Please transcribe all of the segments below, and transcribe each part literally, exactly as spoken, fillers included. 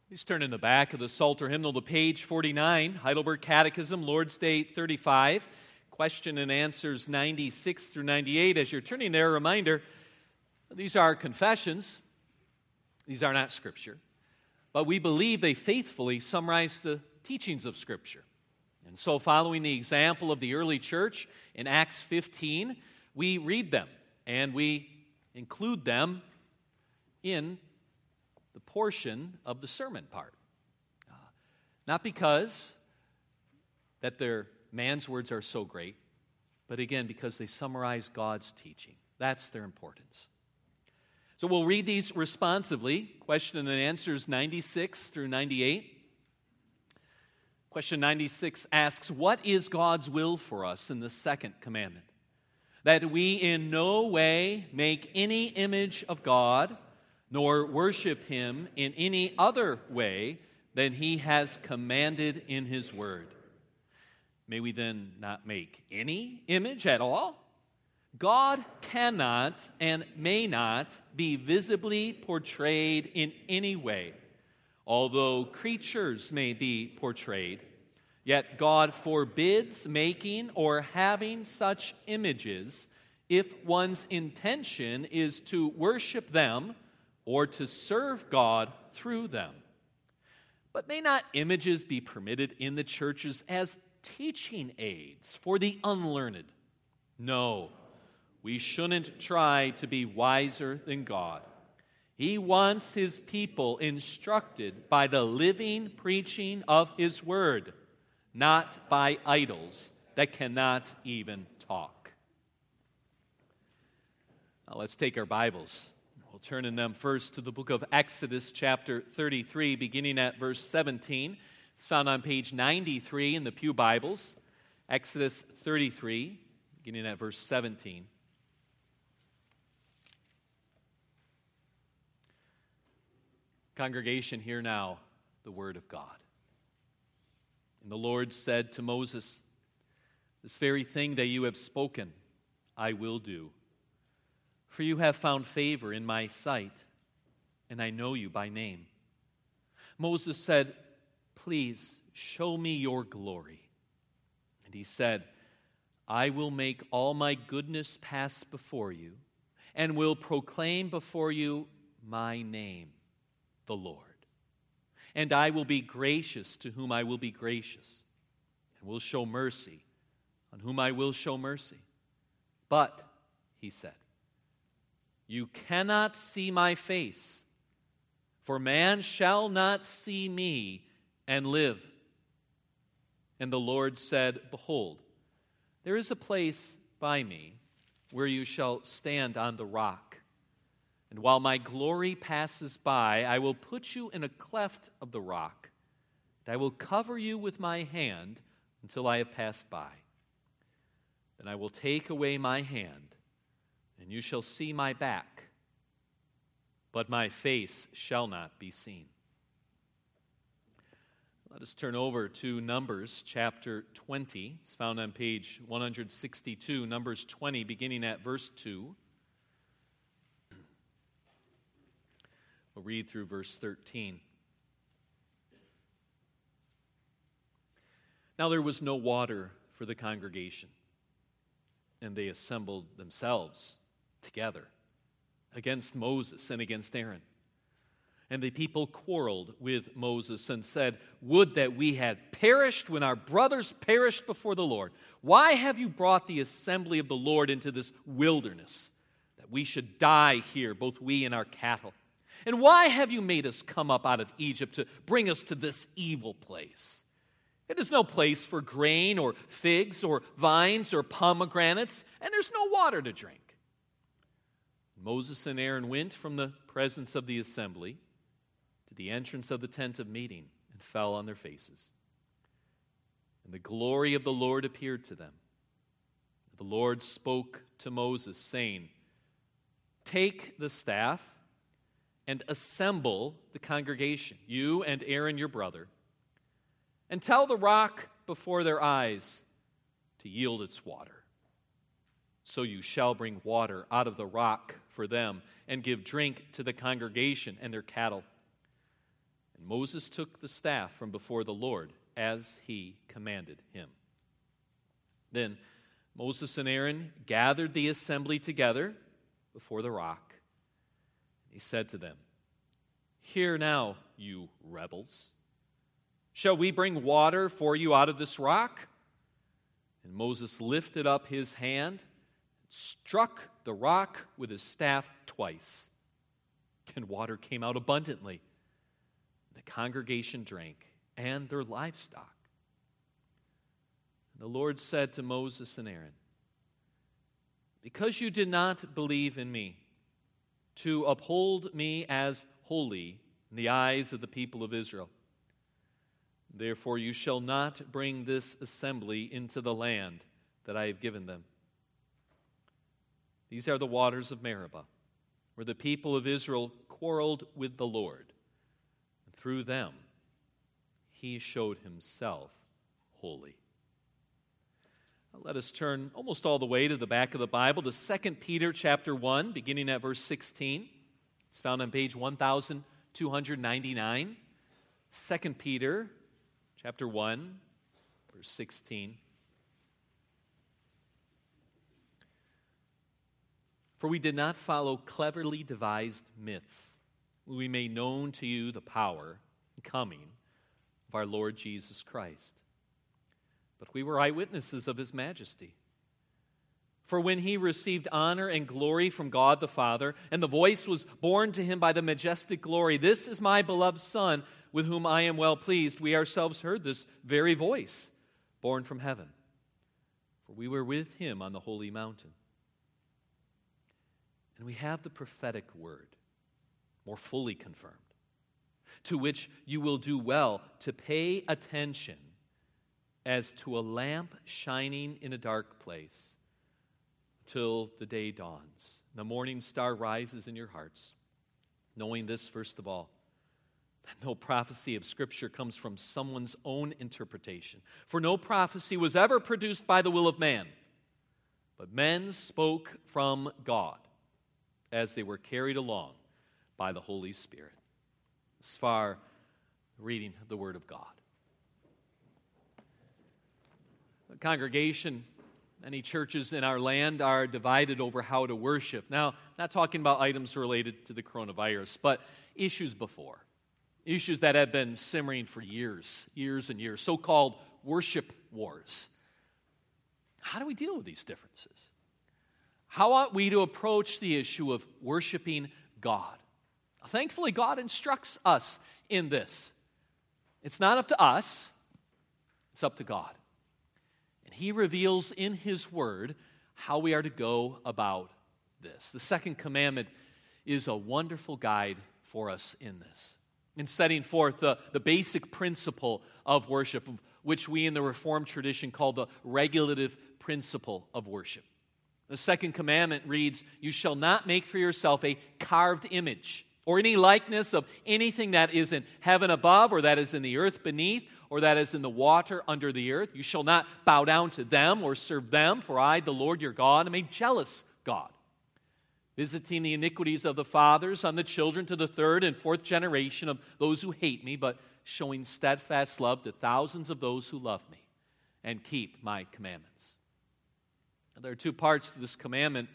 Please turn in the back of the Psalter hymnal to page forty-nine, Heidelberg Catechism, Lord's Day thirty-five, question and answers ninety-six through ninety-eight. As you're turning there, a reminder, these are confessions. These are not Scripture. But we believe they faithfully summarize the teachings of Scripture. And so following the example of the early church in Acts fifteen, we read them and we include them in the portion of the sermon part. Uh, not because that their man's words are so great, but again, because they summarize God's teaching. That's their importance. So we'll read these responsively. Question and answers ninety-six through ninety-eight. Question ninety-six asks, what is God's will for us in the second commandment? That we in no way make any image of God, nor worship him in any other way than he has commanded in his word. May we then not make any image at all? God cannot and may not be visibly portrayed in any way. Although creatures may be portrayed, yet God forbids making or having such images if one's intention is to worship them or to serve God through them. But may not images be permitted in the churches as teaching aids for the unlearned? No, we shouldn't try to be wiser than God. He wants his people instructed by the living preaching of his word, not by idols that cannot even talk. Now let's take our Bibles. We'll turn in them first to the book of Exodus, chapter thirty-three, beginning at verse seventeen. It's found on page ninety-three in the Pew Bibles. Exodus thirty-three, beginning at verse seventeen. Congregation, hear now the word of God. And the Lord said to Moses, this very thing that you have spoken, I will do. For you have found favor in my sight, and I know you by name. Moses said, please show me your glory. And he said, I will make all my goodness pass before you, and will proclaim before you my name, the Lord. And I will be gracious to whom I will be gracious, and will show mercy on whom I will show mercy. But, he said, you cannot see my face, for man shall not see me and live. And the Lord said, behold, there is a place by me where you shall stand on the rock. And while my glory passes by, I will put you in a cleft of the rock, and I will cover you with my hand until I have passed by. Then I will take away my hand, and you shall see my back, but my face shall not be seen. Let us turn over to Numbers chapter twenty. It's found on page one sixty-two, Numbers twenty, beginning at verse two. We'll read through verse thirteen. Now there was no water for the congregation, and they assembled themselves together against Moses and against Aaron. And the people quarreled with Moses and said, would that we had perished when our brothers perished before the Lord. Why have you brought the assembly of the Lord into this wilderness, that we should die here, both we and our cattle? And why have you made us come up out of Egypt to bring us to this evil place? It is no place for grain or figs or vines or pomegranates, and there's no water to drink. Moses and Aaron went from the presence of the assembly to the entrance of the tent of meeting and fell on their faces. And the glory of the Lord appeared to them. The Lord spoke to Moses, saying, take the staff and assemble the congregation, you and Aaron your brother, and tell the rock before their eyes to yield its water. So you shall bring water out of the rock for them, and give drink to the congregation and their cattle. And Moses took the staff from before the Lord as he commanded him. Then Moses and Aaron gathered the assembly together before the rock. He said to them, "Hear now, you rebels. Shall we bring water for you out of this rock?" And Moses lifted up his hand and struck the rock with his staff twice. And water came out abundantly. The congregation drank, and their livestock. And the Lord said to Moses and Aaron, "Because you did not believe in me, to uphold me as holy in the eyes of the people of Israel, therefore you shall not bring this assembly into the land that I have given them. These are the waters of Meribah, where the people of Israel quarreled with the Lord. And through them he showed himself holy." Now let us turn almost all the way to the back of the Bible to Second Peter chapter one, beginning at verse sixteen. It's found on page one thousand two hundred ninety-nine. Second Peter chapter one, verse sixteen. "For we did not follow cleverly devised myths, we made known to you the power and coming of our Lord Jesus Christ. But we were eyewitnesses of his majesty. For when he received honor and glory from God the Father, and the voice was borne to him by the majestic glory, 'This is my beloved Son, with whom I am well pleased,' we ourselves heard this very voice, borne from heaven. For we were with him on the holy mountain. And we have the prophetic word, more fully confirmed, to which you will do well to pay attention as to a lamp shining in a dark place till the day dawns. The morning star rises in your hearts, knowing this, first of all, that no prophecy of Scripture comes from someone's own interpretation. For no prophecy was ever produced by the will of man, but men spoke from God as they were carried along by the Holy Spirit." As far reading of the Word of God. The congregation, many churches in our land are divided over how to worship. Now, not talking about items related to the coronavirus, but issues before. Issues that have been simmering for years, years and years, so-called worship wars. How do we deal with these differences? How ought we to approach the issue of worshiping God? Thankfully, God instructs us in this. It's not up to us, it's up to God. And he reveals in his word how we are to go about this. The second commandment is a wonderful guide for us in this, in setting forth the, the basic principle of worship, which we in the Reformed tradition call the regulative principle of worship. The second commandment reads, "You shall not make for yourself a carved image or any likeness of anything that is in heaven above, or that is in the earth beneath, or that is in the water under the earth. You shall not bow down to them or serve them, for I, the Lord your God, am a jealous God, visiting the iniquities of the fathers on the children to the third and fourth generation of those who hate me, but showing steadfast love to thousands of those who love me and keep my commandments." There are two parts to this commandment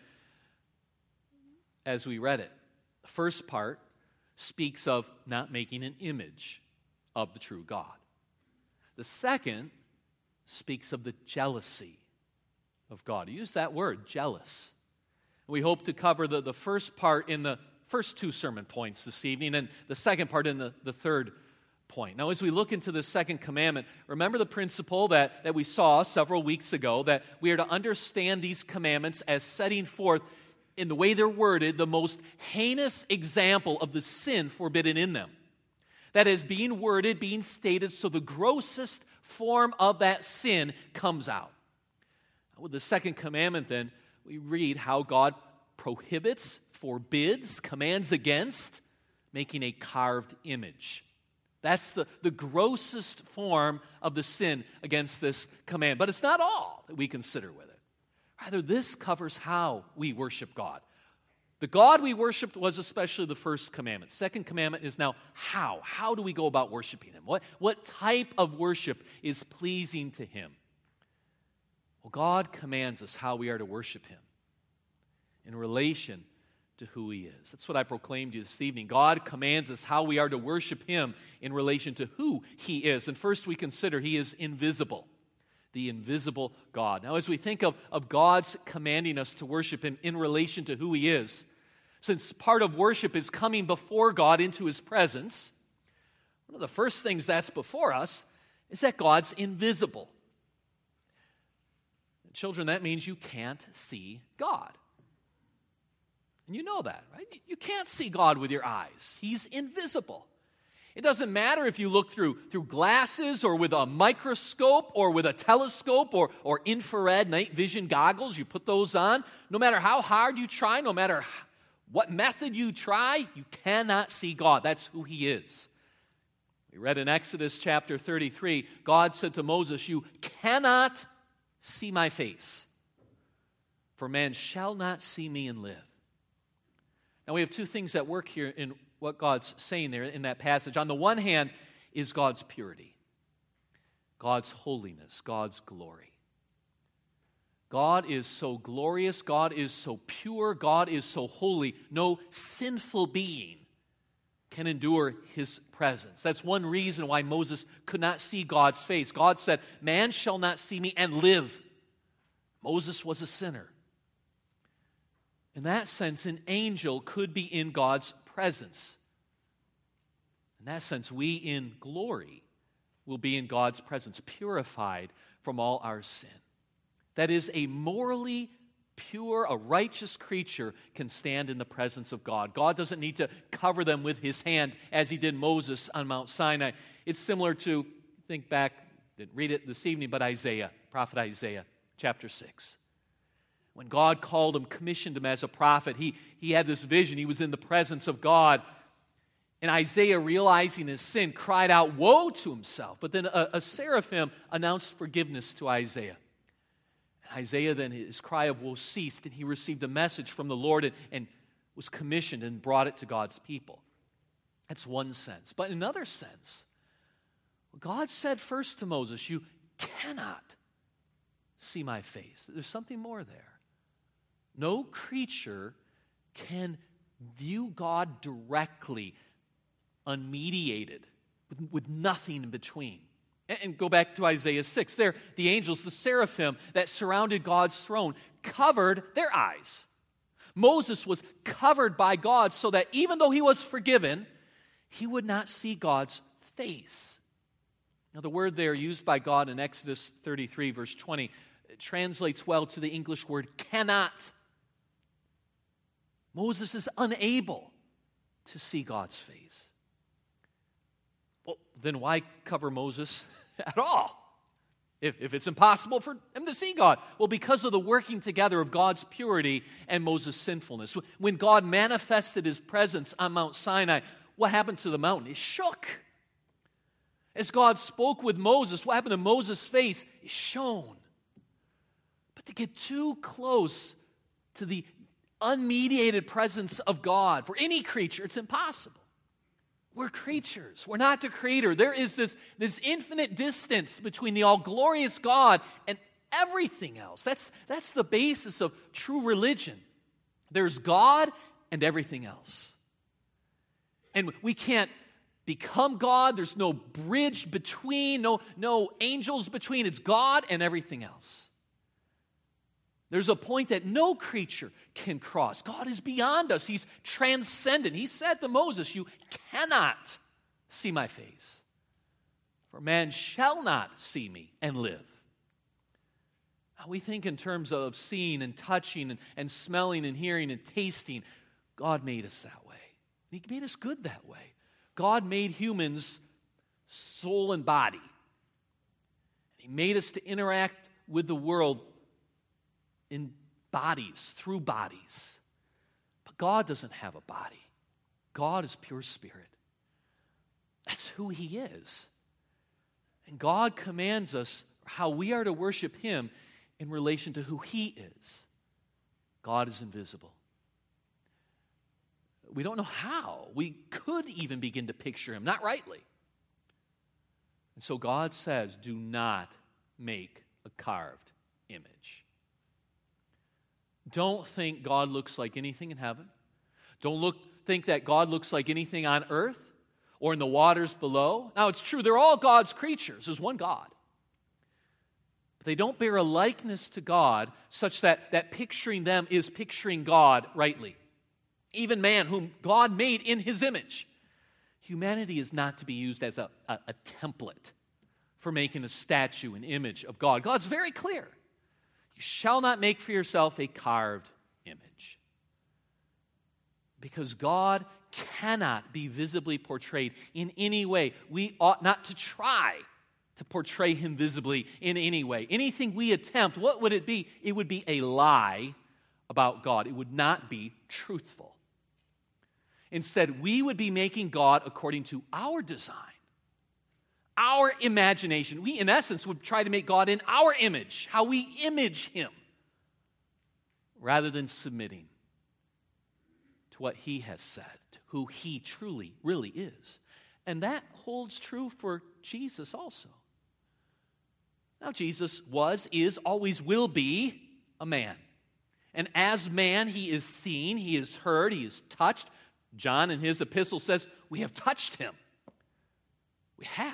as we read it. The first part speaks of not making an image of the true God. The second speaks of the jealousy of God. He used that word, jealous. We hope to cover the, the first part in the first two sermon points this evening, and the second part in the, the third point. Now, as we look into the second commandment, remember the principle that, that we saw several weeks ago, that we are to understand these commandments as setting forth, in the way they're worded, the most heinous example of the sin forbidden in them. That is being worded, being stated, so the grossest form of that sin comes out. With the second commandment, then, we read how God prohibits, forbids, commands against making a carved image. That's the, the grossest form of the sin against this command. But it's not all that we consider with it. Rather, this covers how we worship God. The God we worshiped was especially the first commandment. Second commandment is now how. How do we go about worshiping Him? What, what type of worship is pleasing to Him? Well, God commands us how we are to worship Him in relation to who He is. That's what I proclaimed to you this evening. God commands us how we are to worship Him in relation to who He is. And first we consider He is invisible. The invisible God. Now, as we think of, of God's commanding us to worship Him in relation to who He is, since part of worship is coming before God into His presence, one of the first things that's before us is that God's invisible. Children, that means you can't see God. And you know that, right? You can't see God with your eyes. He's invisible. It doesn't matter if you look through, through glasses or with a microscope or with a telescope or, or infrared night vision goggles. You put those on. No matter how hard you try, no matter what method you try, you cannot see God. That's who He is. We read in Exodus chapter thirty-three, God said to Moses, "You cannot see my face, for man shall not see me and live." Now we have two things at work here in what God's saying there in that passage. On the one hand is God's purity, God's holiness, God's glory. God is so glorious, God is so pure, God is so holy, no sinful being can endure His presence. That's one reason why Moses could not see God's face. God said, "Man shall not see me and live." Moses was a sinner. In that sense, an angel could be in God's presence. In that sense, we in glory will be in God's presence, purified from all our sin. That is, a morally pure, a righteous creature can stand in the presence of God. God doesn't need to cover them with His hand as He did Moses on Mount Sinai. It's similar to, think back, didn't read it this evening, but Isaiah, prophet Isaiah, chapter six. When God called him, commissioned him as a prophet, he, he had this vision. He was in the presence of God. And Isaiah, realizing his sin, cried out, woe to himself. But then a, a seraphim announced forgiveness to Isaiah. Isaiah then, his cry of woe ceased, and he received a message from the Lord and, and was commissioned and brought it to God's people. That's one sense. But in another sense, God said first to Moses, "You cannot see my face." There's something more there. No creature can view God directly, unmediated, with, with nothing in between. And go back to Isaiah six. There, the angels, the seraphim that surrounded God's throne, covered their eyes. Moses was covered by God so that even though he was forgiven, he would not see God's face. Now, the word there used by God in Exodus thirty-three, verse twenty, translates well to the English word cannot. Moses is unable to see God's face. Well, then why cover Moses at all? If, if it's impossible for him to see God. Well, because of the working together of God's purity and Moses' sinfulness. When God manifested His presence on Mount Sinai, what happened to the mountain? It shook. As God spoke with Moses, what happened to Moses' face? It shone. But to get too close to the unmediated presence of God, for any creature, it's impossible. We're creatures. We're not the Creator. There is this, this infinite distance between the all-glorious God and everything else. That's, that's the basis of true religion. There's God and everything else. And we can't become God. There's no bridge between, no, no angels between. It's God and everything else. There's a point that no creature can cross. God is beyond us. He's transcendent. He said to Moses, "You cannot see my face, for man shall not see me and live." Now, we think in terms of seeing and touching and, and smelling and hearing and tasting. God made us that way. He made us good that way. God made humans soul and body. He made us to interact with the world in bodies, through bodies. But God doesn't have a body. God is pure spirit. That's who He is. And God commands us how we are to worship Him in relation to who He is. God is invisible. we don't know how we could even begin to picture him, not rightly. And so God says, do not make a carved image. Don't think God looks like anything in heaven. Don't look, think that God looks like anything on earth or in the waters below. Now, it's true, they're all God's creatures. There's one God. But they don't bear a likeness to God such that, that picturing them is picturing God rightly. Even man, whom God made in his image. Humanity is not to be used as a, a, a template for making a statue, an image of God. God's very clear. You shall not make for yourself a carved image. Because God cannot be visibly portrayed in any way. We ought not to try to portray him visibly in any way. Anything we attempt, what would it be? It would be a lie about God. It would not be truthful. Instead, we would be making God according to our design, our imagination. We, in essence, would try to make God in our image, how we image him, rather than submitting to what he has said, to who he truly, really is. And that holds true for Jesus also. Now, Jesus was, is, always will be a man. And as man, he is seen, he is heard, he is touched. John in his epistle says, we have touched him. We have.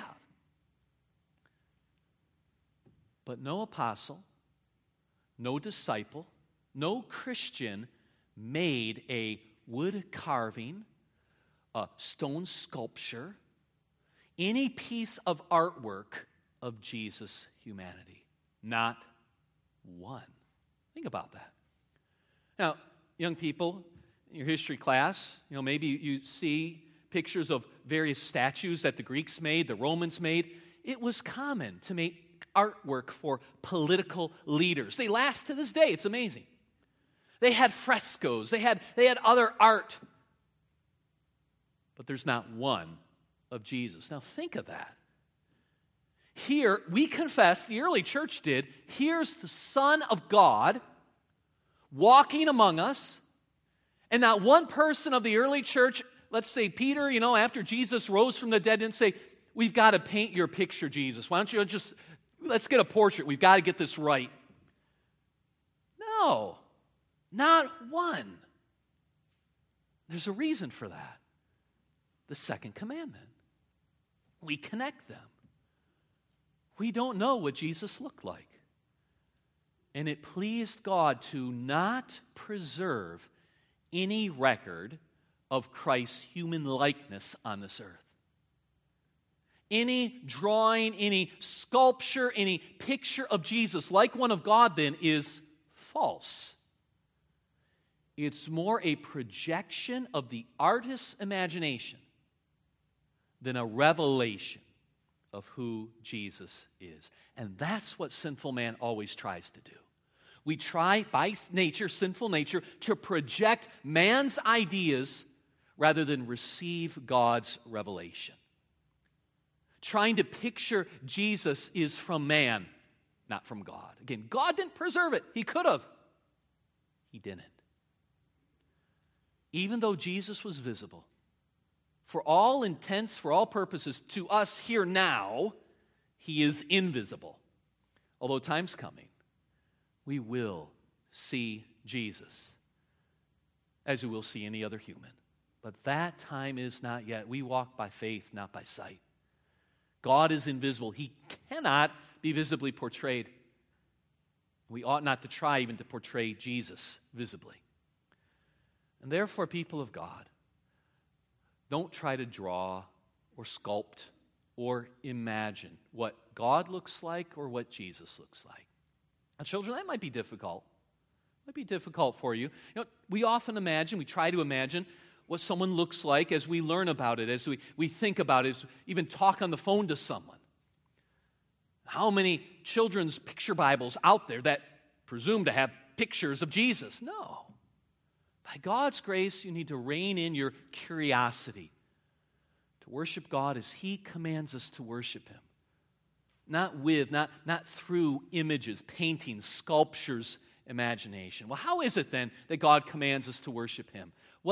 But no apostle, no disciple, no Christian made a wood carving, a stone sculpture, any piece of artwork of Jesus' humanity. Not one. Think about that. Now, young people, in your history class, you know, maybe you see pictures of various statues that the Greeks made, the Romans made. It was common to make artwork for political leaders. They last to this day. It's amazing. They had frescoes. They had, they had other art. But there's not one of Jesus. Now think of that. Here, we confess, the early church did, here's the Son of God walking among us, and not one person of the early church, let's say Peter, you know, after Jesus rose from the dead, didn't say, we've got to paint your picture, Jesus. Why don't you just, let's get a portrait. We've got to get this right. No, not one. There's a reason for that. The second commandment. We connect them. We don't know what Jesus looked like. And it pleased God to not preserve any record of Christ's human likeness on this earth. Any drawing, any sculpture, any picture of Jesus like one of God then is false. It's more a projection of the artist's imagination than a revelation of who Jesus is. And that's what sinful man always tries to do. We try, by nature, sinful nature, to project man's ideas rather than receive God's revelation. Trying to picture Jesus is from man, not from God. Again, God didn't preserve it. He could have. He didn't. Even though Jesus was visible, for all intents, for all purposes, to us here now, he is invisible. Although time's coming, we will see Jesus as we will see any other human. But that time is not yet. We walk by faith, not by sight. God is invisible. He cannot be visibly portrayed. We ought not to try even to portray Jesus visibly. And therefore, people of God, don't try to draw or sculpt or imagine what God looks like or what Jesus looks like. Now, children, that might be difficult. It might be difficult for you. You know, we often imagine, we try to imagine what someone looks like as we learn about it, as we, we think about it, as we even talk on the phone to someone. How many children's picture Bibles out there that presume to have pictures of Jesus? No. By God's grace, you need to rein in your curiosity to worship God as he commands us to worship him. Not with, not, not through images, paintings, sculptures, imagination. Well, how is it then that God commands us to worship him? What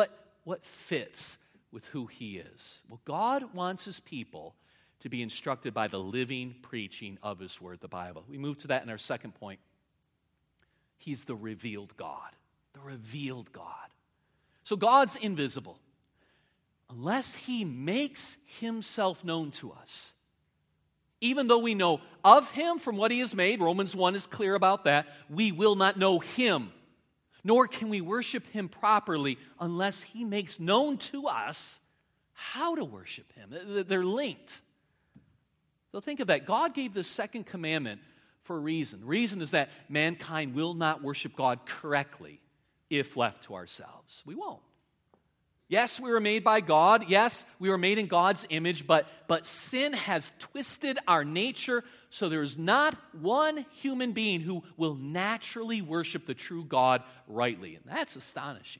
what fits with who he is? Well, God wants his people to be instructed by the living preaching of his word, the Bible. We move to that in our second point. He's the revealed God. The revealed God. So God's invisible. Unless he makes himself known to us, even though we know of him from what he has made, Romans one is clear about that, we will not know him, nor can we worship him properly unless he makes known to us how to worship him. They're linked. So think of that. God gave the second commandment for a reason. The reason is that mankind will not worship God correctly if left to ourselves. We won't. Yes, we were made by God. Yes, we were made in God's image, but, but sin has twisted our nature, so there is not one human being who will naturally worship the true God rightly. And that's astonishing.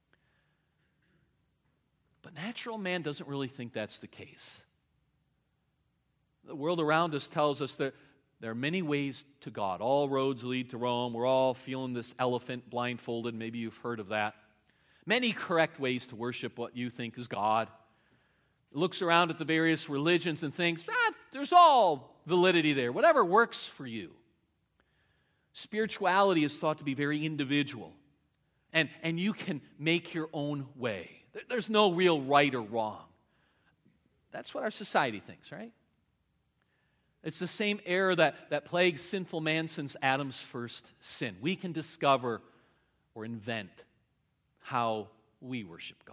But natural man doesn't really think that's the case. The world around us tells us that there are many ways to God. All roads lead to Rome. We're all feeling this elephant blindfolded. Maybe you've heard of that. Many correct ways to worship what you think is God. It looks around at the various religions and thinks, ah, there's all validity there. Whatever works for you. Spirituality is thought to be very individual. And, and you can make your own way. There's no real right or wrong. That's what our society thinks, right? It's the same error that, that plagues sinful man since Adam's first sin. We can discover or invent how we worship God.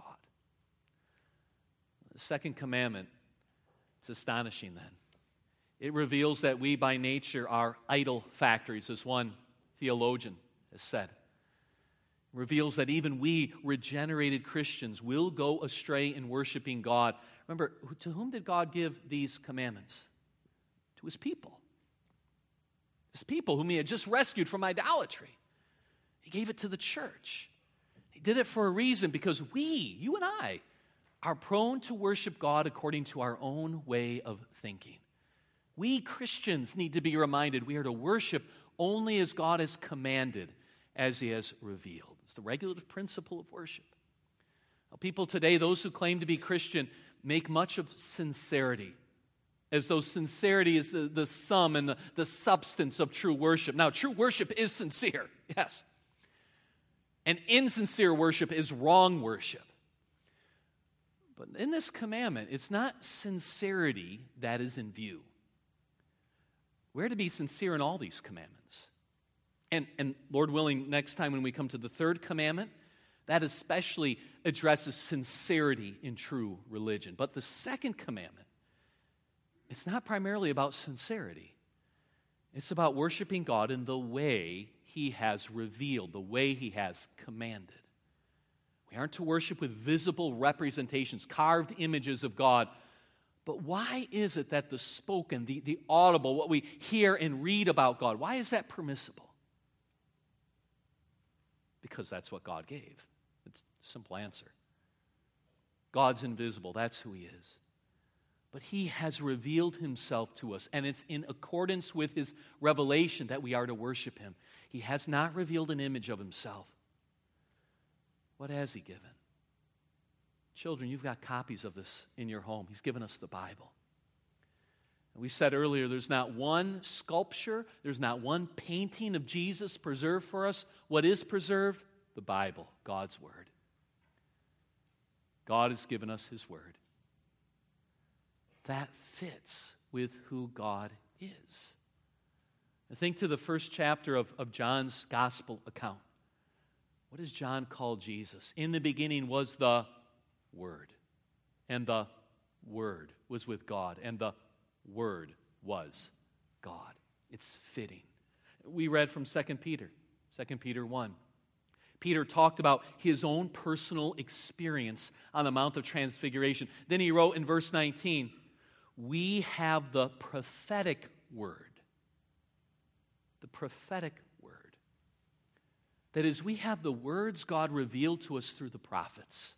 The second commandment, it's astonishing then. It reveals that we by nature are idol factories, as one theologian has said. It reveals that even we regenerated Christians will go astray in worshiping God. Remember, to whom did God give these commandments? To his people. His people whom he had just rescued from idolatry. He gave it to the church. He did it for a reason, because we, you and I, are prone to worship God according to our own way of thinking. We Christians need to be reminded we are to worship only as God has commanded, as he has revealed. It's the regulative principle of worship. Now, people today, those who claim to be Christian, make much of sincerity, as though sincerity is the, the sum and the, the substance of true worship. Now, true worship is sincere, yes. And insincere worship is wrong worship. But in this commandment, it's not sincerity that is in view. We're to be sincere in all these commandments. And, and Lord willing, next time when we come to the third commandment, that especially addresses sincerity in true religion. But the second commandment, it's not primarily about sincerity. It's about worshiping God in the way he has revealed, the way he has commanded. We aren't to worship with visible representations, carved images of God. But why is it that the spoken, the, the audible, what we hear and read about God, why is that permissible? Because that's what God gave. It's a simple answer. God's invisible. That's who he is. But he has revealed himself to us, and it's in accordance with his revelation that we are to worship him. He has not revealed an image of himself. What has he given? Children, you've got copies of this in your home. He's given us the Bible. And we said earlier, there's not one sculpture, there's not one painting of Jesus preserved for us. What is preserved? The Bible, God's Word. God has given us his Word. That fits with who God is. I think to the first chapter of, of John's gospel account. What does John call Jesus? In the beginning was the Word, and the Word was with God, and the Word was God. It's fitting. We read from Second Peter, Second Peter one. Peter talked about his own personal experience on the Mount of Transfiguration. Then he wrote in verse nineteen, we have the prophetic word. The prophetic word. That is, we have the words God revealed to us through the prophets.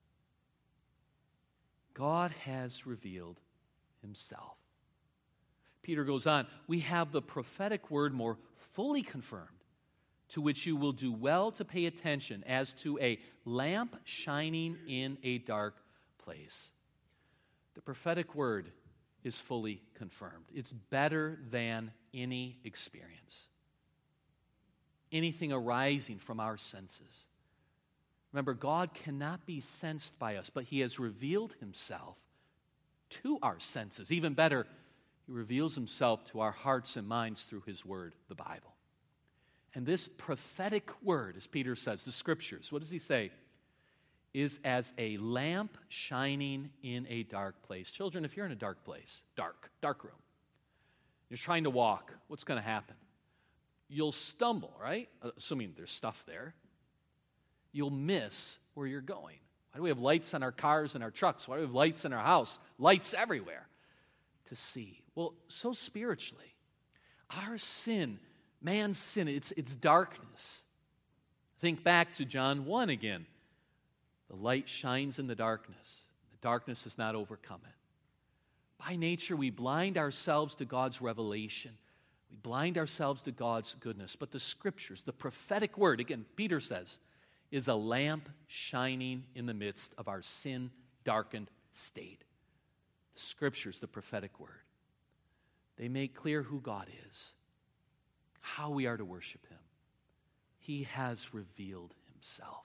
God has revealed himself. Peter goes on, we have the prophetic word more fully confirmed to which you will do well to pay attention as to a lamp shining in a dark place. The prophetic word is fully confirmed. It's better than any experience, anything arising from our senses. Remember, God cannot be sensed by us, but He has revealed Himself to our senses. Even better, He reveals Himself to our hearts and minds through His Word, the Bible. And this prophetic word, as Peter says, the Scriptures, what does he say? Is as a lamp shining in a dark place. Children, if you're in a dark place, dark, dark room, you're trying to walk, what's going to happen? You'll stumble, right? Assuming there's stuff there. You'll miss where you're going. Why do we have lights on our cars and our trucks? Why do we have lights in our house? Lights everywhere to see. Well, so spiritually, our sin, man's sin, it's, it's darkness. Think back to John one again. The light shines in the darkness. The darkness has not overcome it. By nature, we blind ourselves to God's revelation. We blind ourselves to God's goodness. But the Scriptures, the prophetic word, again, Peter says, is a lamp shining in the midst of our sin-darkened state. The Scriptures, the prophetic word, they make clear who God is, how we are to worship Him. He has revealed Himself.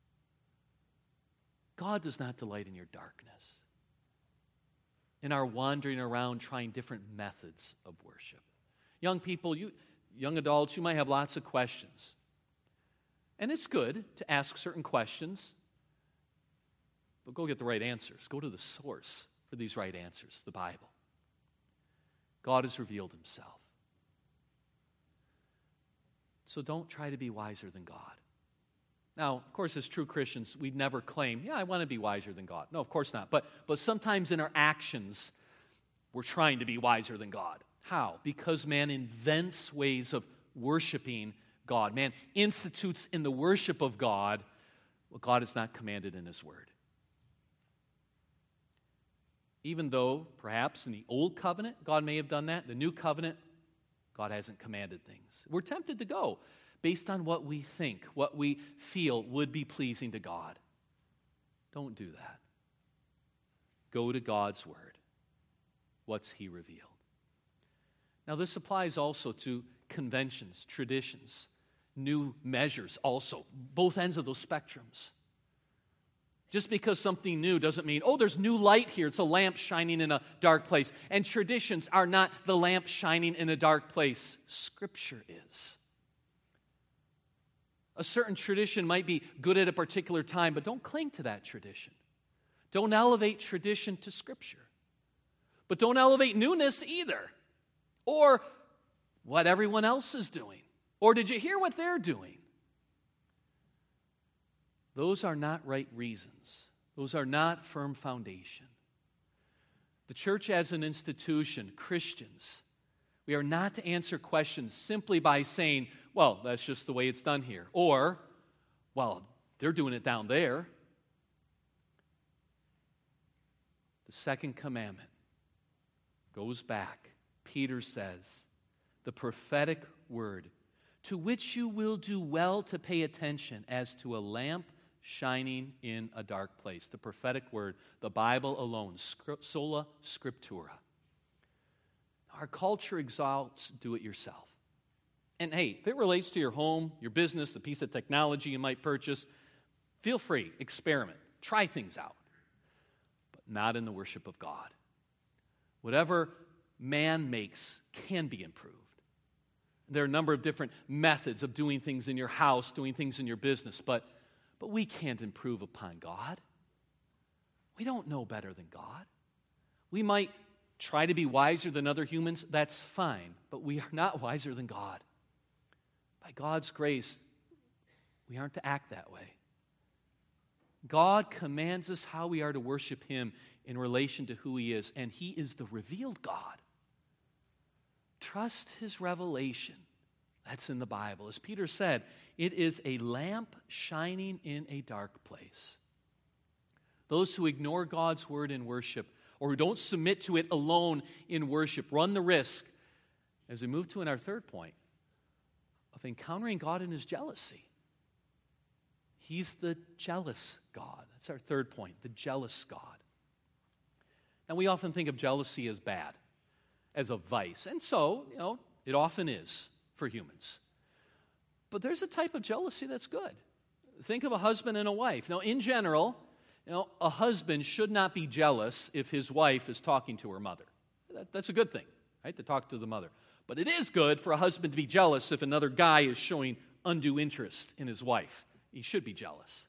God does not delight in your darkness, in our wandering around trying different methods of worship. Young people, you, young adults, you might have lots of questions. And it's good to ask certain questions, but go get the right answers. Go to the source for these right answers, the Bible. God has revealed Himself. So don't try to be wiser than God. Now, of course, as true Christians, we'd never claim, yeah, I want to be wiser than God. No, of course not. But, but sometimes in our actions, we're trying to be wiser than God. How? Because man invents ways of worshiping God. Man institutes in the worship of God what God has not commanded in His Word. Even though, perhaps in the Old Covenant, God may have done that, the New Covenant, God hasn't commanded things. We're tempted to go based on what we think, what we feel would be pleasing to God. Don't do that. Go to God's Word. What's He revealed? Now, this applies also to conventions, traditions, new measures also, both ends of those spectrums. Just because something new doesn't mean, oh, there's new light here. It's a lamp shining in a dark place. And traditions are not the lamp shining in a dark place. Scripture is. A certain tradition might be good at a particular time, but don't cling to that tradition. Don't elevate tradition to Scripture. But don't elevate newness either. Or what everyone else is doing. Or did you hear what they're doing? Those are not right reasons. Those are not firm foundation. The church as an institution, Christians, we are not to answer questions simply by saying, well, that's just the way it's done here. Or, well, they're doing it down there. The second commandment goes back. Peter says, the prophetic word, to which you will do well to pay attention as to a lamp shining in a dark place. The prophetic word, the Bible alone, sola scriptura. Our culture exalts do-it-yourself. And hey, if it relates to your home, your business, the piece of technology you might purchase, feel free, experiment, try things out. But not in the worship of God. Whatever man makes can be improved. There are a number of different methods of doing things in your house, doing things in your business, but, but we can't improve upon God. We don't know better than God. We might try to be wiser than other humans, that's fine, but we are not wiser than God. By God's grace, we aren't to act that way. God commands us how we are to worship Him in relation to who He is, and He is the revealed God. Trust His revelation. That's in the Bible. As Peter said, it is a lamp shining in a dark place. Those who ignore God's word in worship or who don't submit to it alone in worship run the risk, as we move to in our third point, of encountering God in his jealousy. He's the jealous God. That's our third point, the jealous God. Now, we often think of jealousy as bad, as a vice. And so, you know, it often is for humans. But there's a type of jealousy that's good. Think of a husband and a wife. Now, in general, you know, a husband should not be jealous if his wife is talking to her mother. That, that's a good thing, right, to talk to the mother. But it is good for a husband to be jealous if another guy is showing undue interest in his wife. He should be jealous.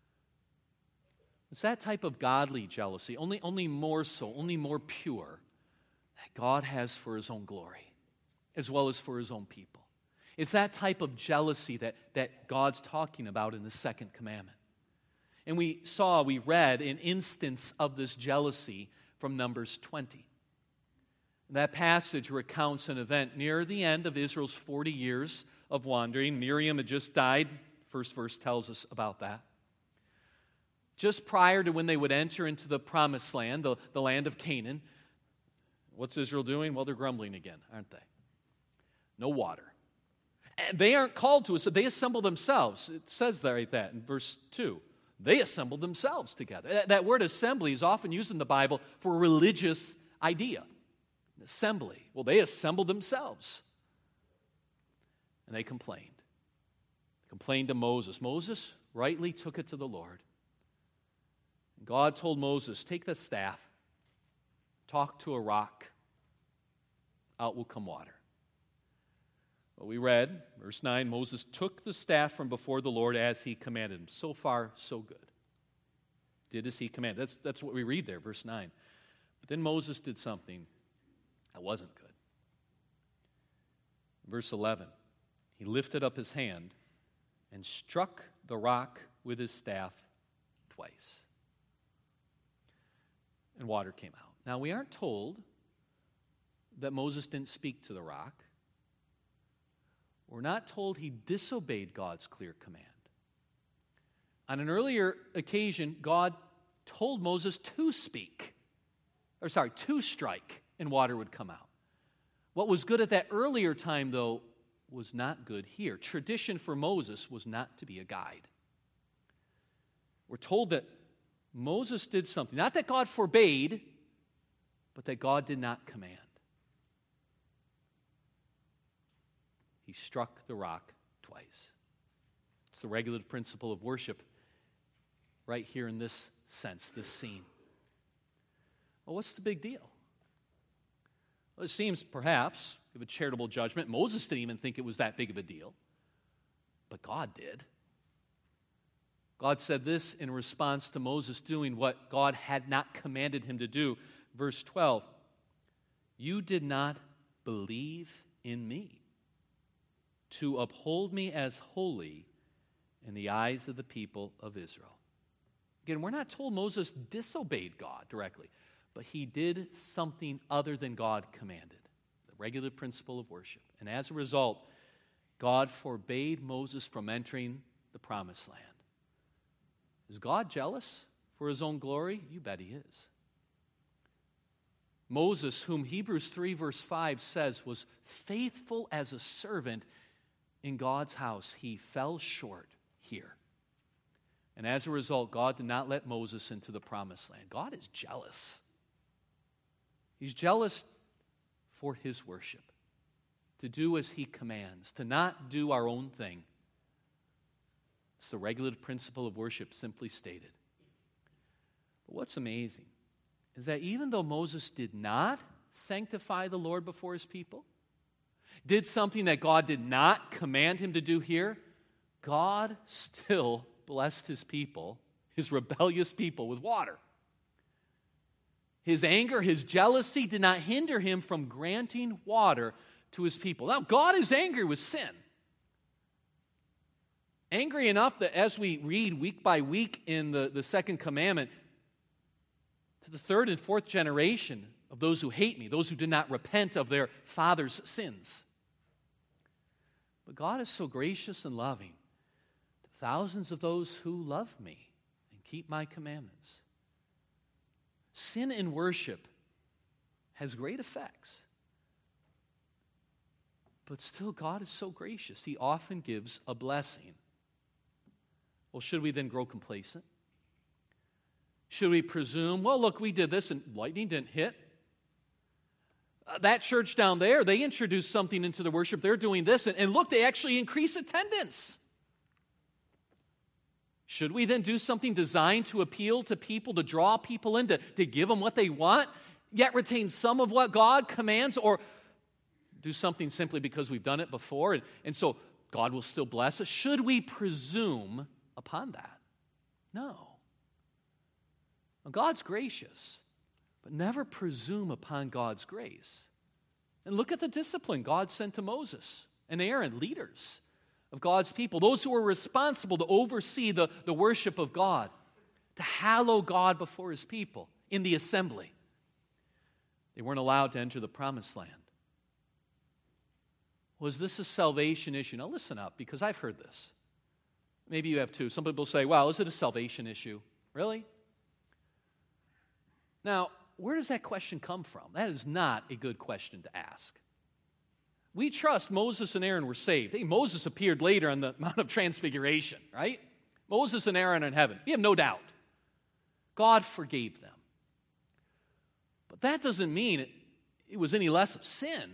It's that type of godly jealousy, only, only more so, only more pure, that God has for his own glory, as well as for his own people. It's that type of jealousy that, that God's talking about in the second commandment. And we saw, we read an instance of this jealousy from Numbers twenty. That passage recounts an event near the end of Israel's forty years of wandering. Miriam had just died. First verse tells us about that. Just prior to when they would enter into the promised land, the, the land of Canaan, what's Israel doing? Well, they're grumbling again, aren't they? No water. And they aren't called to it, so they assemble themselves. It says there right that in verse two. They assembled themselves together. That, that word assembly is often used in the Bible for a religious idea. An assembly. Well, they assembled themselves. And they complained. They complained to Moses. Moses rightly took it to the Lord. God told Moses, take the staff, talk to a rock, out will come water. Well, we read, verse nine, Moses took the staff from before the Lord as he commanded him. So far, so good. Did as he commanded. That's, that's what we read there, verse nine. But then Moses did something that wasn't good. Verse eleven, he lifted up his hand and struck the rock with his staff twice. And water came out. Now, we aren't told that Moses didn't speak to the rock. We're not told he disobeyed God's clear command. On an earlier occasion, God told Moses to speak, or sorry, to strike, and water would come out. What was good at that earlier time, though, was not good here. Tradition for Moses was not to be a guide. We're told that Moses did something, not that God forbade, but that God did not command. He struck the rock twice. It's the regulative principle of worship right here in this sense, this scene. Well, what's the big deal? Well, it seems perhaps, of a charitable judgment, Moses didn't even think it was that big of a deal, but God did. God said this in response to Moses doing what God had not commanded him to do. Verse twelve, you did not believe in me to uphold me as holy in the eyes of the people of Israel. Again, we're not told Moses disobeyed God directly, but he did something other than God commanded, the regulative principle of worship. And as a result, God forbade Moses from entering the promised land. Is God jealous for his own glory? You bet he is. Moses, whom Hebrews three verse five says was faithful as a servant in God's house, he fell short here. And as a result, God did not let Moses into the promised land. God is jealous. He's jealous for his worship, to do as he commands, to not do our own thing. It's the regulative principle of worship, simply stated. But what's amazing is that even though Moses did not sanctify the Lord before his people, did something that God did not command him to do here, God still blessed his people, his rebellious people, with water. His anger, his jealousy did not hinder him from granting water to his people. Now, God is angry with sin. Angry enough that as we read week by week in the, the second commandment, to the third and fourth generation of those who hate me, those who did not repent of their father's sins. But God is so gracious and loving to thousands of those who love me and keep my commandments. Sin in worship has great effects. But still, God is so gracious. He often gives a blessing. Well, should we then grow complacent? Should we presume, well, look, we did this and lightning didn't hit? Uh, that church down there, they introduced something into the worship. They're doing this. And, and look, they actually increase attendance. Should we then do something designed to appeal to people, to draw people in, to, to give them what they want, yet retain some of what God commands, or do something simply because we've done it before, and, and so God will still bless us? Should we presume upon that? No. Now, God's gracious, but never presume upon God's grace. And look at the discipline God sent to Moses and Aaron, leaders of God's people, those who were responsible to oversee the, the worship of God, to hallow God before his people in the assembly. They weren't allowed to enter the promised land. Was this a salvation issue? Now listen up, because I've heard this. Maybe you have too. Some people say, well, is it a salvation issue? Really? Now, where does that question come from? That is not a good question to ask. We trust Moses and Aaron were saved. Hey, Moses appeared later on the Mount of Transfiguration, right? Moses and Aaron in heaven. We have no doubt. God forgave them. But that doesn't mean it, it was any less of sin.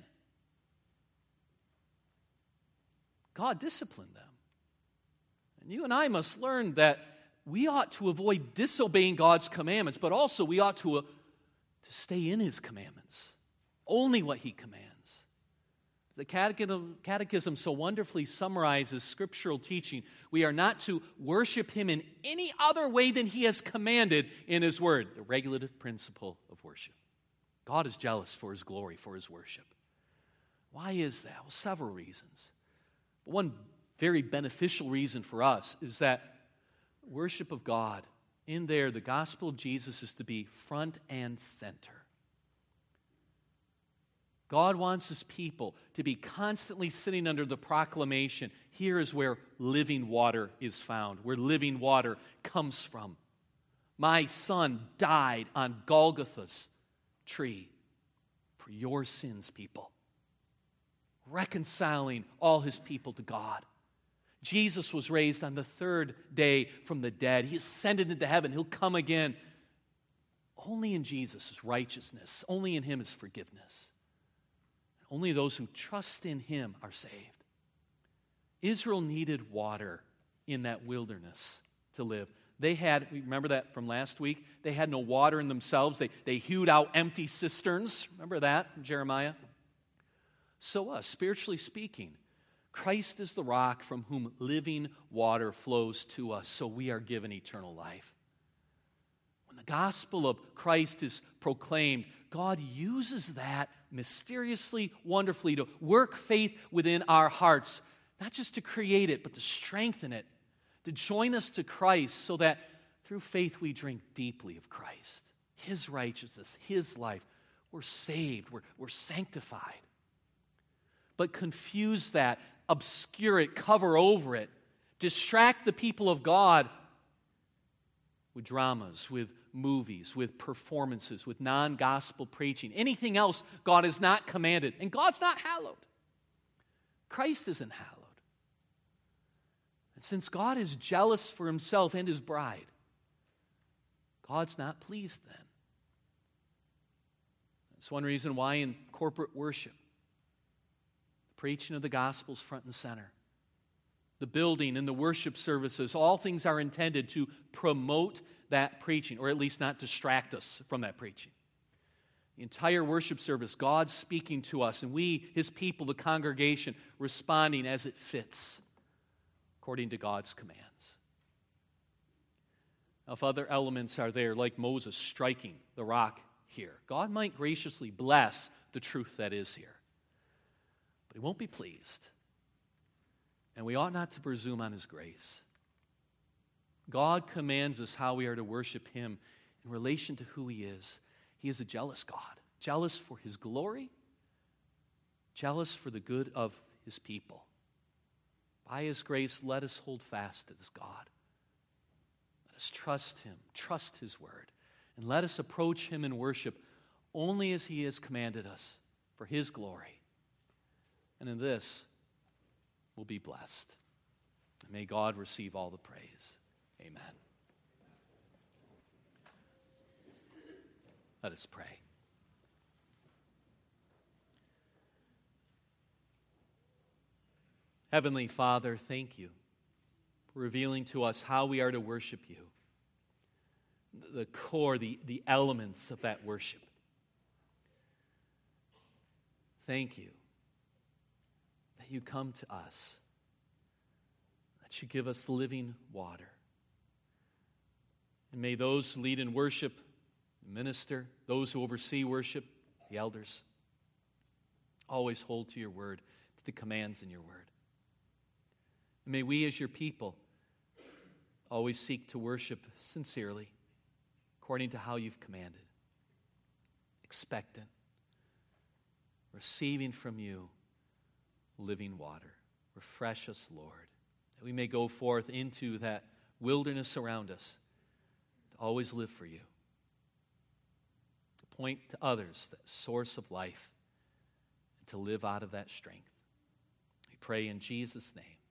God disciplined them. And you and I must learn that we ought to avoid disobeying God's commandments, but also we ought to, uh, to stay in his commandments. Only what he commands. The catechism, catechism so wonderfully summarizes scriptural teaching. We are not to worship him in any other way than he has commanded in his word, the regulative principle of worship. God is jealous for his glory, for his worship. Why is that? Well, several reasons. One very beneficial reason for us is that worship of God, in there, the gospel of Jesus is to be front and center. God wants his people to be constantly sitting under the proclamation, here is where living water is found, where living water comes from. My son died on Golgotha's tree for your sins, people. Reconciling all his people to God. Jesus was raised on the third day from the dead. He ascended into heaven. He'll come again. Only in Jesus is righteousness. Only in him is forgiveness. Only those who trust in him are saved. Israel needed water in that wilderness to live. They had, remember that from last week? They had no water in themselves. They, they hewed out empty cisterns. Remember that in Jeremiah? So us, spiritually speaking, Christ is the rock from whom living water flows to us, so we are given eternal life. When the gospel of Christ is proclaimed, God uses that mysteriously, wonderfully to work faith within our hearts, not just to create it, but to strengthen it, to join us to Christ so that through faith we drink deeply of Christ, his righteousness, his life. We're saved, we're, we're sanctified. But confuse that, obscure it, cover over it, distract the people of God with dramas, with movies, with performances, with non-gospel preaching, anything else God has not commanded. And God's not hallowed. Christ isn't hallowed. And since God is jealous for himself and his bride, God's not pleased then. That's one reason why in corporate worship, preaching of the gospel is front and center. The building and the worship services, all things are intended to promote that preaching, or at least not distract us from that preaching. The entire worship service, God speaking to us, and we, his people, the congregation, responding as it fits, according to God's commands. Now, if other elements are there, like Moses striking the rock here, God might graciously bless the truth that is here. But he won't be pleased. And we ought not to presume on his grace. God commands us how we are to worship him in relation to who he is. He is a jealous God, jealous for his glory, jealous for the good of his people. By his grace, let us hold fast to this God. Let us trust him, trust his word, and let us approach him in worship only as he has commanded us for his glory. And in this, we'll be blessed. And may God receive all the praise. Amen. Let us pray. Heavenly Father, thank you for revealing to us how we are to worship you, the core, the, the elements of that worship. Thank you that you come to us, that you give us living water. And may those who lead in worship, minister, those who oversee worship, the elders, always hold to your word, to the commands in your word. And may we as your people always seek to worship sincerely, according to how you've commanded, expectant, receiving from you living water. Refresh us, Lord, that we may go forth into that wilderness around us to always live for you, to point to others that source of life, and to live out of that strength. We pray in Jesus' name.